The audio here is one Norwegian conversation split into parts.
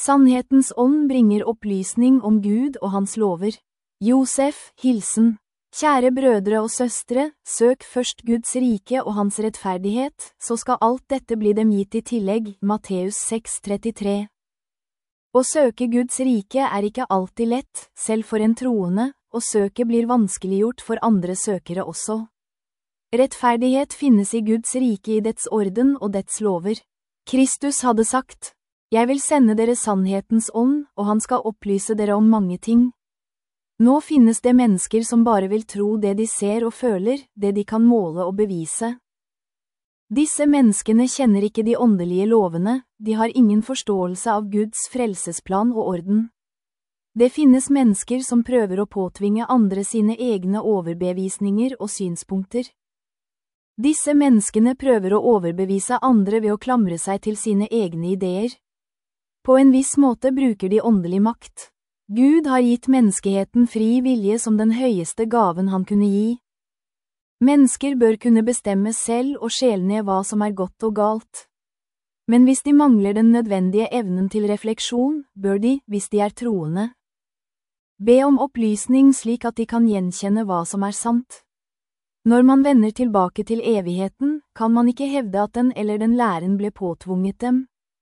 Sannhetens ånd bringer opplysning om Gud og hans lover. Josef, hilsen. Kjære brødre og søstre, søk først Guds rike og hans rettferdighet, så skal alt dette bli dem gitt i tillegg. Matteus 6,33. Å søke Guds rike er ikke alltid lett, selv for en troende, og søket blir vanskeliggjort for andre søkere også. Rettferdighet finnes i Guds rike i dets orden og dets lover. Kristus hadde sagt, «Jeg vil sende dere sannhetens ånd, og han skal opplyse dere om mange ting.» Nå finnes det mennesker som bare vil tro det de ser og føler, det de kan måle og bevise. Disse menneskene kjenner ikke de åndelige lovene, de har ingen forståelse av Guds frelsesplan og orden. Det finnes mennesker som prøver å påtvinge andre sine egne overbevisninger og synspunkter. Disse menneskene prøver å overbevise andre ved å klamre seg til sine egne ideer. På en viss måte bruker de åndelig makt. Gud har gitt menneskeheten fri vilje som den høyeste gaven han kunne gi. Mennesker bør kunne bestemme selv og skjelne hva som er godt og galt. Men hvis de mangler den nødvendige evnen til refleksjon, bør de, hvis de er troende, be om opplysning slik at de kan gjenkjenne hva som er sant. Når man vender tilbake til evigheten, kan man ikke hevde at den eller den læren ble påtvunget dem.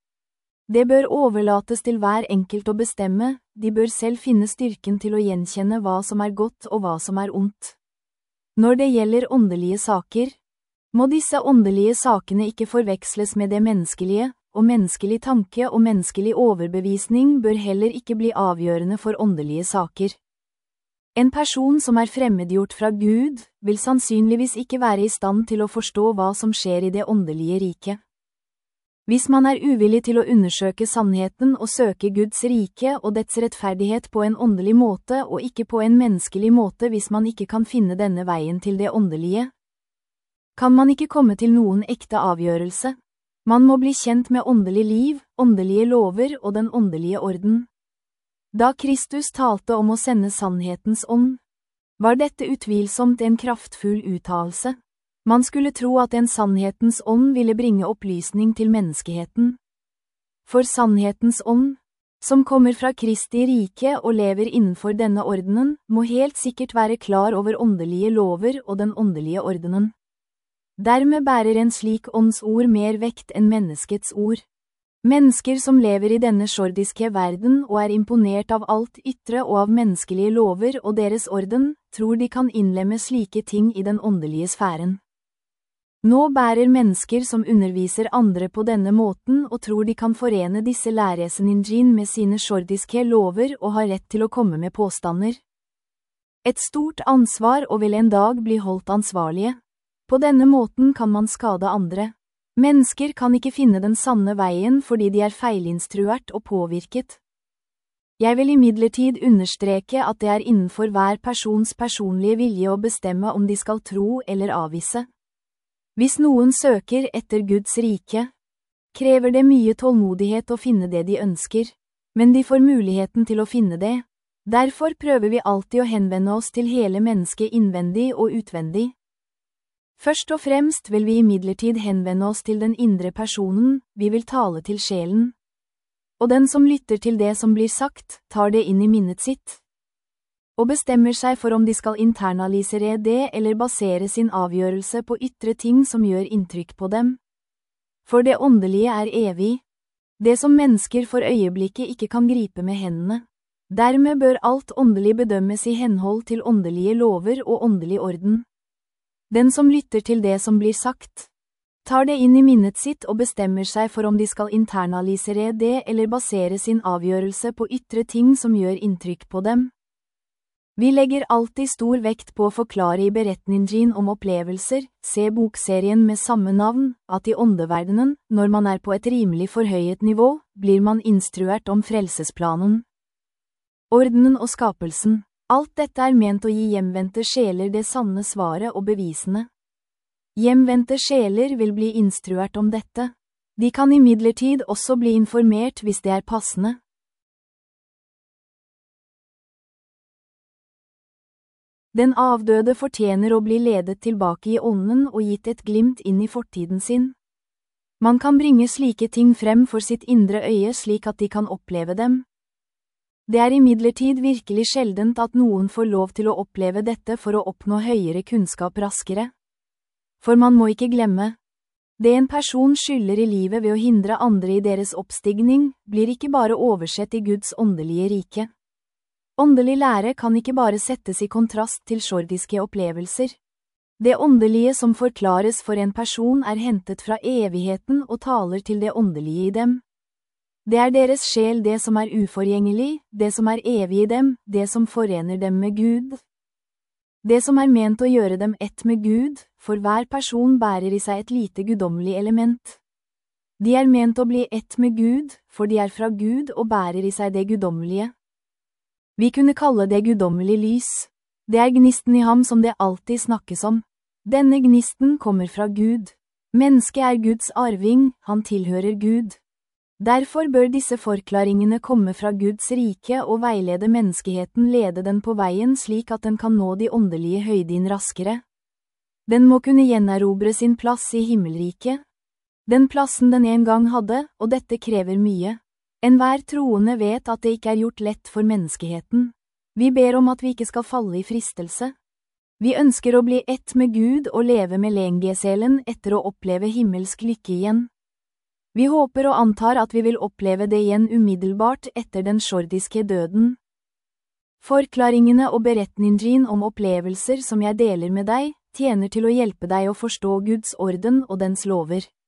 Det bør overlates til hver enkelt å bestemme, de bør selv finne styrken til å gjenkjenne hva som er godt og hva som er ondt. Når det gjelder åndelige saker, må disse åndelige sakene ikke forveksles med det menneskelige, og menneskelig tanke og menneskelig overbevisning bør heller ikke bli avgjørende for åndelige saker. En person som er fremmedgjort fra Gud, vil sannsynligvis ikke være i stand til å forstå hva som skjer i det åndelige riket. Hvis man er uvillig til å undersøke sannheten og søke Guds rike og dets rettferdighet på en åndelig måte og ikke på en menneskelig måte hvis man ikke kan finne denne veien til det åndelige, kan man ikke komme til noen ekte avgjørelse. Man må bli kjent med åndelig liv, åndelige lover og den åndelige orden. Da Kristus talte om å sende sannhetens ånd, var dette utvilsomt en kraftfull uttalelse. Man skulle tro at en sannhetens ånd ville bringe opplysning til menneskeheten. For sannhetens ånd, som kommer fra Kristi rike og lever innenfor denne ordenen, må helt sikkert være klar over åndelige lover og den åndelige ordenen. Dermed bærer en slik åndsord mer vekt enn menneskets ord. Mennesker som lever i denne jordiske verden og er imponert av alt ytre og av menneskelige lover og deres orden, tror de kan innlemme slike ting i den åndelige sfæren. Nå bærer mennesker som underviser andre på denne måten og tror de kan forene disse læreseningene med sine jordiske lover og har rett til å komme med påstander. Et stort ansvar og vil en dag bli holdt ansvarlige. På denne måten kan man skade andre. Mennesker kan ikke finne den sanne veien fordi de er feilinstruert og påvirket. Jeg vil imidlertid understreke at det er innenfor hver persons personlige vilje å bestemme om de skal tro eller avvise. Hvis noen søker etter Guds rike, krever det mye tålmodighet å finne det de ønsker, men de får muligheten til å finne det. Derfor prøver vi alltid å henvende oss til hele mennesket innvendig og utvendig. Først og fremst vil vi imidlertid henvende oss til den indre personen, vi vil tale til sjelen. Og den som lytter til det som blir sagt, tar det inn i minnet sitt. Og bestemmer seg for om de skal internalisere det eller basere sin avgjørelse på ytre ting som gjør inntrykk på dem. For det åndelige er evig. Det som mennesker for øyeblikket ikke kan gripe med hendene. Dermed bør alt åndelig bedømmes i henhold til åndelige lover og åndelig orden. Den som lytter til det som blir sagt, tar det inn i minnet sitt og bestemmer seg for om de skal internalisere det eller basere sin avgjørelse på ytre ting som gjør inntrykk på dem. Vi legger alltid stor vekt på å forklare i beretningen om opplevelser, se bokserien med samme navn, at i åndeverdenen, når man er på et rimelig forhøyet nivå, blir man instruert om frelsesplanen. Ordenen og skapelsen, alt dette er ment å gi hjemvendte sjeler det sanne svaret og bevisene. Hjemvendte sjeler vil bli instruert om dette. De kan imidlertid også bli informert hvis det er passende. Den avdøde fortjener å bli ledet tilbake i ånden og gitt et glimt inn i fortiden sin. Man kan bringe slike ting frem for sitt indre øye slik at de kan oppleve dem. Det er imidlertid virkelig sjeldent at noen får lov til å oppleve dette for å oppnå høyere kunnskap raskere. For man må ikke glemme. Det en person skylder i livet ved å hindre andre i deres oppstigning, blir ikke bare oversett i Guds åndelige rike. Åndelig lære kan ikke bare settes i kontrast til jordiske opplevelser. Det åndelige som forklares for en person er hentet fra evigheten og taler til det åndelige i dem. Det er deres sjel det som er uforgjengelig, det som er evig i dem, det som forener dem med Gud. Det som er ment å gjøre dem ett med Gud, for hver person bærer i seg et lite guddommelig element. De er ment å bli ett med Gud, for de er fra Gud og bærer i seg det guddommelige. Vi kunne kalle det guddommelig lys. Det er gnisten i ham som det alltid snakkes om. Denne gnisten kommer fra Gud. Mennesket er Guds arving, han tilhører Gud. Derfor bør disse forklaringene komme fra Guds rike og veilede menneskeheten, lede den på veien slik at den kan nå de åndelige høydin raskere. Den må kunne gjenerobre sin plass i himmelriket. Den plassen den en gang hadde, og dette krever mye. Enhver troende vet at det ikke er gjort lett for menneskeheten. Vi ber om at vi ikke skal falle i fristelse. Vi ønsker å bli ett med Gud og leve med lengeselen etter å oppleve himmelsk lykke igjen. Vi håper og antar at vi vil oppleve det igjen umiddelbart etter den jordiske døden. Forklaringene og beretningen om opplevelser som jeg deler med deg, tjener til å hjelpe deg å forstå Guds orden og dens lover.